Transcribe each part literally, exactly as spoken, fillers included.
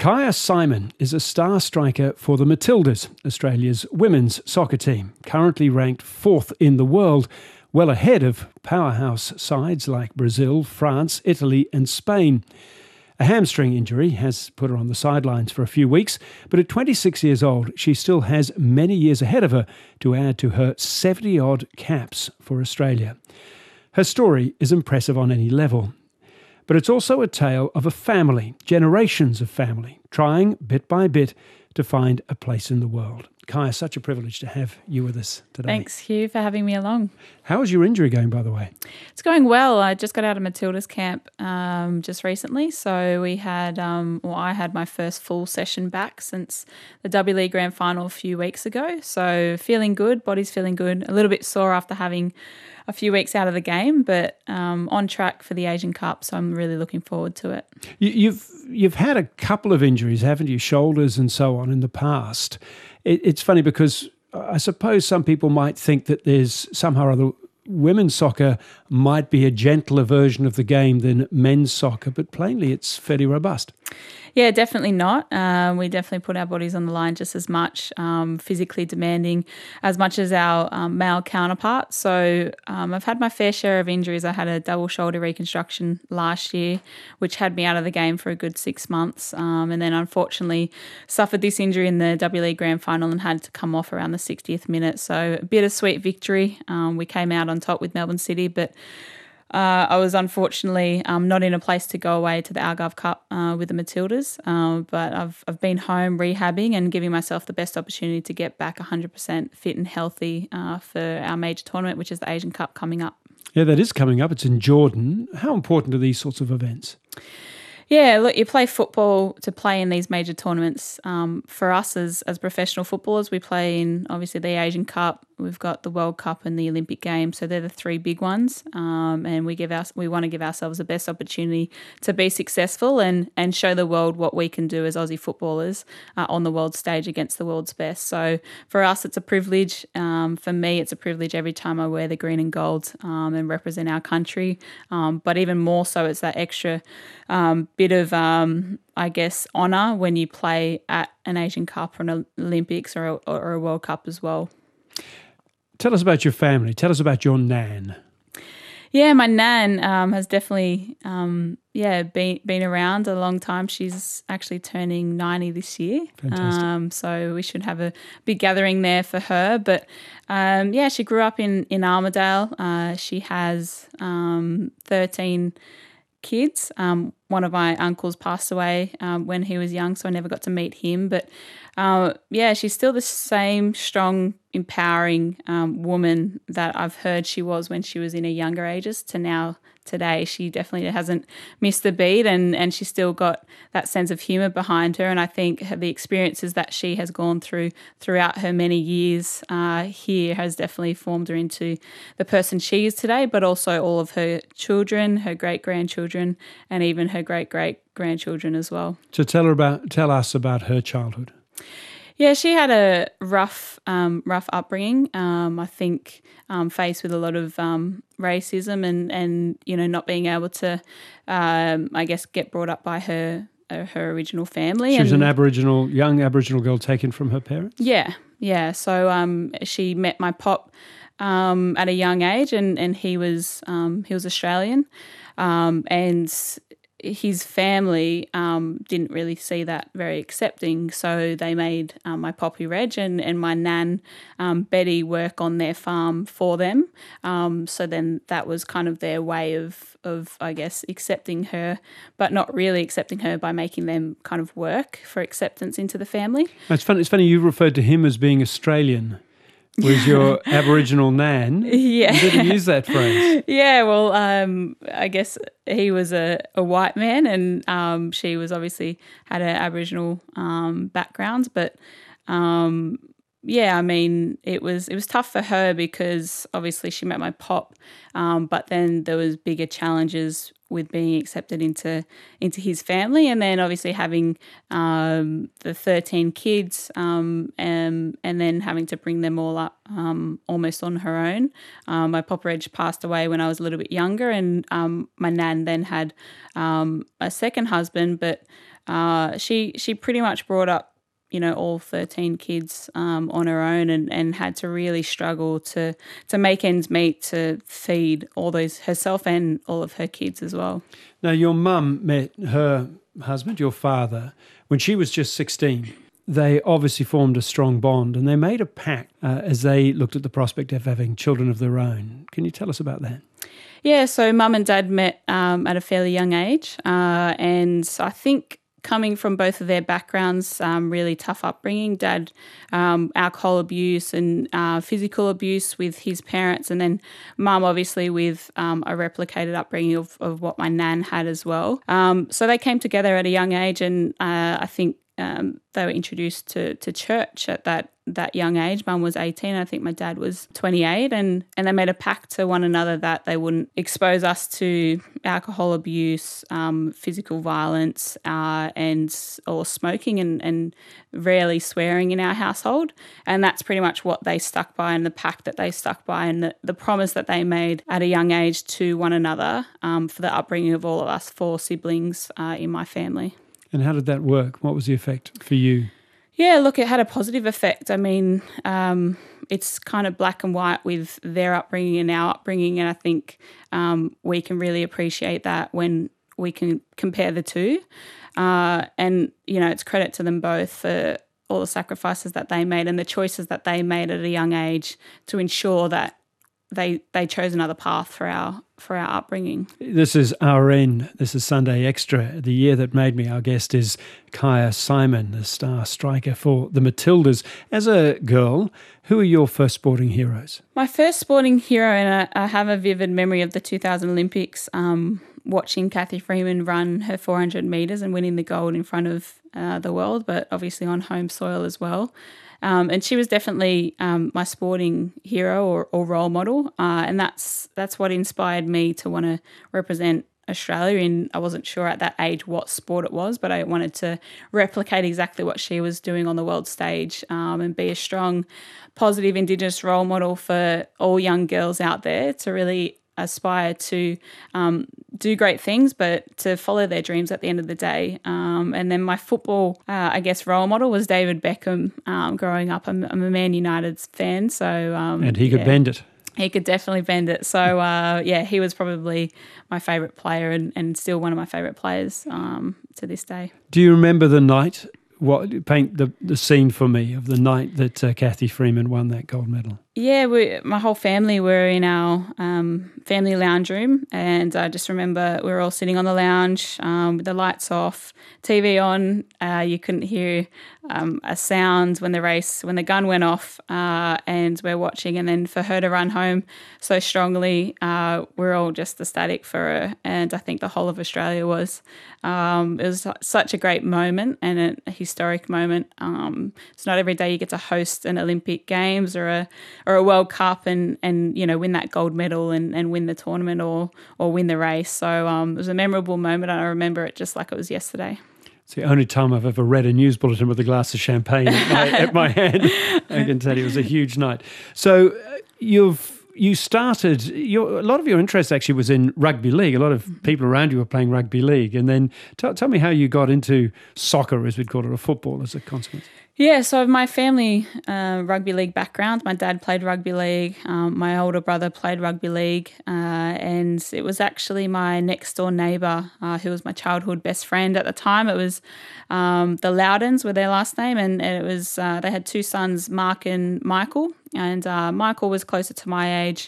Kyah Simon is a star striker for the Matildas, Australia's women's soccer team, currently ranked fourth in the world, well ahead of powerhouse sides like Brazil, France, Italy and Spain. A hamstring injury has put her on the sidelines for a few weeks, but at twenty-six years old, she still has many years ahead of her to add to her seventy-odd caps for Australia. Her story is impressive on any level. But it's also a tale of a family, generations of family, trying bit by bit to find a place in the world. Kyah, such a privilege to have you with us today. Thanks, Hugh, for having me along. How is your injury going, by the way? It's going well. I just got out of Matilda's camp um, just recently. So we had, um, well, I had my first full session back since the W League Grand Final a few weeks ago. So feeling good, body's feeling good. A little bit sore after having a few weeks out of the game, but um, on track for the Asian Cup. So I'm really looking forward to it. You, you've you've had a couple of injuries, haven't you? Shoulders and so on in the past. It, it's funny because I suppose some people might think that there's somehow or other women's soccer might be a gentler version of the game than men's soccer, but plainly it's fairly robust. Yeah, definitely not. Um, we definitely put our bodies on the line just as much, um, physically demanding as much as our um, male counterparts. So um, I've had my fair share of injuries. I had a double shoulder reconstruction last year, which had me out of the game for a good six months. Um, and then unfortunately suffered this injury in the W League Grand Final and had to come off around the sixtieth minute. So a bittersweet victory. Um, we came out on top with Melbourne City, but Uh, I was unfortunately um, not in a place to go away to the Algarve Cup uh, with the Matildas, uh, but I've I've been home rehabbing and giving myself the best opportunity to get back one hundred percent fit and healthy uh, for our major tournament, which is the Asian Cup coming up. Yeah, that is coming up. It's in Jordan. How important are these sorts of events? Yeah, look, you play football to play in these major tournaments. Um, for us as as professional footballers, we play in obviously the Asian Cup. We've got the World Cup and the Olympic Games, so they're the three big ones. Um, and we give our, we want to give ourselves the best opportunity to be successful and and show the world what we can do as Aussie footballers uh, on the world stage against the world's best. So for us, it's a privilege. Um, for me, it's a privilege every time I wear the green and gold um, and represent our country. Um, but even more so, it's that extra um, bit of um, I guess, honour when you play at an Asian Cup or an Olympics or a, or a World Cup as well. Tell us about your family. Tell us about your nan. Yeah, my nan um, has definitely, um, yeah, been been around a long time. She's actually turning ninety this year. Fantastic. Um, so we should have a big gathering there for her. But um, yeah, she grew up in in Armidale. Uh, she has um, thirteen kids. Um, one of my uncles passed away um, when he was young, so I never got to meet him. But uh, yeah, she's still the same strong, empowering um, woman that I've heard she was when she was in her younger ages to now today. She definitely hasn't missed a beat, and, and she's still got that sense of humour behind her. And I think the experiences that she has gone through throughout her many years uh, here has definitely formed her into the person she is today, but also all of her children, her great-grandchildren, and even her great-great-grandchildren as well. So tell her about, tell us about her childhood. Yeah, she had a rough, um, rough upbringing. Um, I think um, faced with a lot of um, racism and, and you know not being able to, um, I guess, get brought up by her uh, her original family. She was and, an Aboriginal, young Aboriginal girl taken from her parents. Yeah, yeah. So um, she met my pop um, at a young age, and and he was um, he was Australian, um, and his family um, didn't really see that very accepting, so they made um, my poppy Reg and, and my nan um, Betty work on their farm for them. Um, so then that was kind of their way of, of, I guess, accepting her, but not really accepting her by making them kind of work for acceptance into the family. It's funny, it's funny you referred to him as being Australian. Was your Aboriginal nan? Yeah. You didn't use that phrase. Yeah, well, um, I guess he was a, a white man, and um, she was obviously had an Aboriginal um, background. But um, yeah, I mean, it was it was tough for her because obviously she met my pop, um, but then there was bigger challenges with being accepted into into his family, and then obviously having um, the thirteen kids, um, and and then having to bring them all up um, almost on her own. Um, my pop Reg passed away when I was a little bit younger, and um, my nan then had um, a second husband, but uh, she she pretty much brought up, you know, all thirteen kids um, on her own, and, and had to really struggle to to make ends meet to feed all those herself and all of her kids as well. Now, your mum met her husband, your father, when she was just sixteen. They obviously formed a strong bond, and they made a pact uh, as they looked at the prospect of having children of their own. Can you tell us about that? Yeah, so mum and dad met um, at a fairly young age, uh, and I think coming from both of their backgrounds, um, really tough upbringing. Dad, um, alcohol abuse and uh, physical abuse with his parents, and then mum obviously with um, a replicated upbringing of, of what my nan had as well. Um, so they came together at a young age, and uh, I think um, they were introduced to, to church at that that young age. Mum was eighteen, I think my dad was twenty-eight, and, and they made a pact to one another that they wouldn't expose us to alcohol abuse, um, physical violence, uh, and or smoking, and, and rarely swearing in our household. And that's pretty much what they stuck by, and the pact that they stuck by, and the, the promise that they made at a young age to one another um, for the upbringing of all of us four siblings uh, in my family. And how did that work? What was the effect for you? Yeah, look, it had a positive effect. I mean, um, it's kind of black and white with their upbringing and our upbringing, and I think um, we can really appreciate that when we can compare the two. Uh, and, you know, it's credit to them both for all the sacrifices that they made and the choices that they made at a young age to ensure that they they chose another path for our for our upbringing. This is R N. This is Sunday Extra. The year that made me. Our guest is Kyah Simon, the star striker for the Matildas. As a girl, who are your first sporting heroes? My first sporting hero, and I, I have a vivid memory of the two thousand Olympics, um, watching Cathy Freeman run her four hundred metres and winning the gold in front of uh, the world, but obviously on home soil as well. Um, and she was definitely um, my sporting hero or, or role model, uh, and that's that's what inspired me to want to represent Australia. And I wasn't sure at that age what sport it was, but I wanted to replicate exactly what she was doing on the world stage, um, and be a strong, positive Indigenous role model for all young girls out there to really aspire to um, do great things, but to follow their dreams at the end of the day. Um, and then my football, uh, I guess, role model was David Beckham. Um, growing up, I'm, I'm a Man United fan, so um, and he could yeah, bend it. He could definitely bend it. So uh, yeah, he was probably my favourite player, and, and still one of my favourite players um, to this day. Do you remember the night? What paint the, the scene for me of the night that uh, Cathy Freeman won that gold medal? Yeah, we, my whole family were in our um, family lounge room, and I just remember we were all sitting on the lounge um, with the lights off, T V on. Uh, you couldn't hear um, a sound when the race, when the gun went off, uh, and we're watching. And then for her to run home so strongly, uh, we're all just ecstatic for her, and I think the whole of Australia was. Um, it was such a great moment and a, a historic moment. Um, it's not every day you get to host an Olympic Games or a or a World Cup and, and you know, win that gold medal and, and win the tournament or or win the race. So um, it was a memorable moment. I remember it just like it was yesterday. It's the only time I've ever read a news bulletin with a glass of champagne at my, at my hand. I can tell you it was a huge night. So uh, you've you started, your, a lot of your interest actually was in rugby league. A lot of people around you were playing rugby league. And then t- tell me how you got into soccer, as we'd call it, or football as a consequence. Yeah, so my family uh, rugby league background, my dad played rugby league, um, my older brother played rugby league, uh, and it was actually my next door neighbour uh, who was my childhood best friend at the time. It was um, the Loudons were their last name, and, and it was uh, they had two sons, Mark and Michael, and uh, Michael was closer to my age.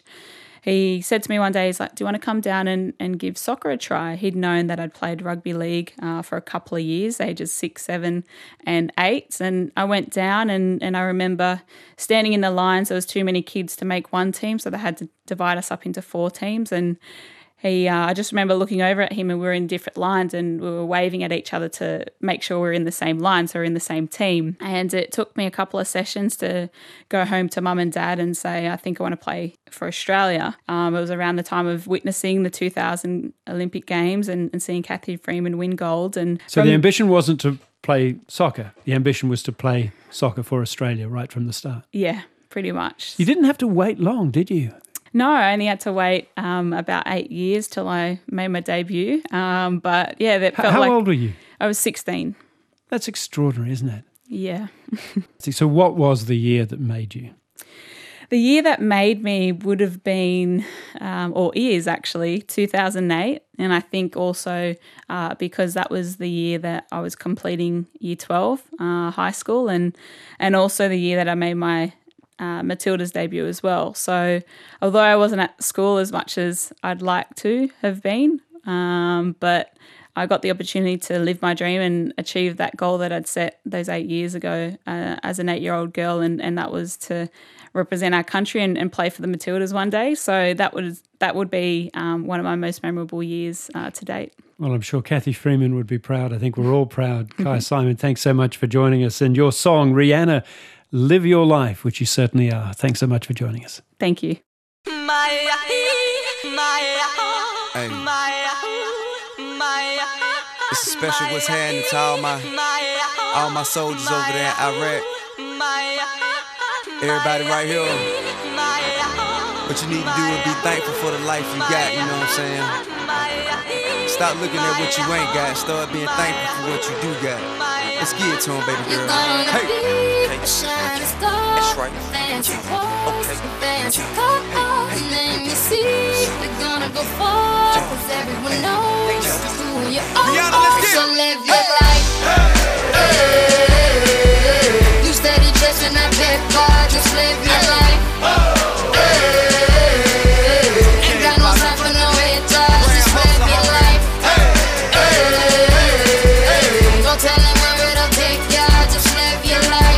He said to me one day, he's like, do you want to come down and, and give soccer a try? He'd known that I'd played rugby league uh, for a couple of years, ages six, seven and eight. And I went down and, and I remember standing in the lines. There was too many kids to make one team, so they had to divide us up into four teams. And He, uh, I just remember looking over at him and we were in different lines and we were waving at each other to make sure we were in the same line, so we're in the same team. And it took me a couple of sessions to go home to mum and dad and say, I think I want to play for Australia. Um, it was around the time of witnessing the two thousand Olympic Games and, and seeing Cathy Freeman win gold. And So from, the ambition wasn't to play soccer. The ambition was to play soccer for Australia right from the start. Yeah, pretty much. You didn't have to wait long, did you? No, I only had to wait um, about eight years till I made my debut. Um, but yeah, that How, felt how like old were you? I was sixteen. That's extraordinary, isn't it? Yeah. So what was the year that made you? The year that made me would have been, um, or is actually, two thousand eight. And I think also uh, because that was the year that I was completing year twelve, uh, high school, and and also the year that I made my uh, Matildas debut as well. So although I wasn't at school as much as I'd like to have been, um, but I got the opportunity to live my dream and achieve that goal that I'd set those eight years ago uh, as an eight-year-old girl, and, and that was to represent our country and, and play for the Matildas one day. So that would that would be um, one of my most memorable years uh, to date. Well, I'm sure Cathy Freeman would be proud. I think we're all proud. Kyah Simon, thanks so much for joining us. And your song, Rihanna, Live Your Life, which you certainly are. Thanks so much for joining us. Thank you. Hey. It's a special what's happening to all my all my soldiers over there in Iraq. Everybody right here. What you need to do is be thankful for the life you got, you know what I'm saying? Stop looking at what you ain't got, start being thankful for what you do got. Let's get it to him, baby girl. Hey! Okay. That's right. Okay. Let me see, we're gonna go far, cause everyone knows who you are. So live your life. You steady chasing that big bar, just live your life. Ain't got no time for no haters, just live your life. Don't tell them where it'll take ya, just live your life.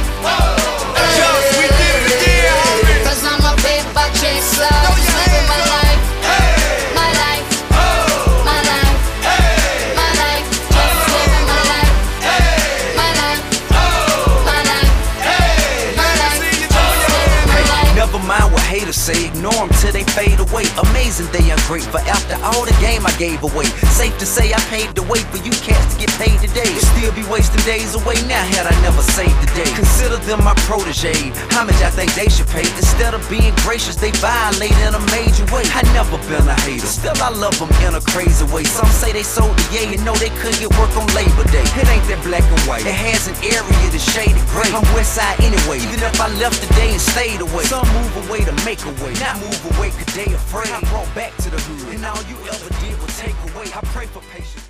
Cause I'm a paper chaser, just living my life. My life, my life, my life, just living my life. My life, my life, my life, just living my life. Never mind what haters say, ignore them till they fade away. Amazing they ungrateful after all the game I gave away. Safe to say I paved the way for you cats to get paid today. Still be wasting days away now had I never saved the day. Consider them my protege, how much I think they should pay? Instead of being gracious, they violate in a major way. I never been a hater, still I love them in a crazy way. Some say they sold the yay and know they couldn't get work on Labor Day. It ain't that black and white, it has an area that's shaded gray. I'm west side anyway, even if I left today and stayed away. Some move away to make a way, not move away cause they afraid. I brought back to the hood, and all you ever did was take away. I pray for patience.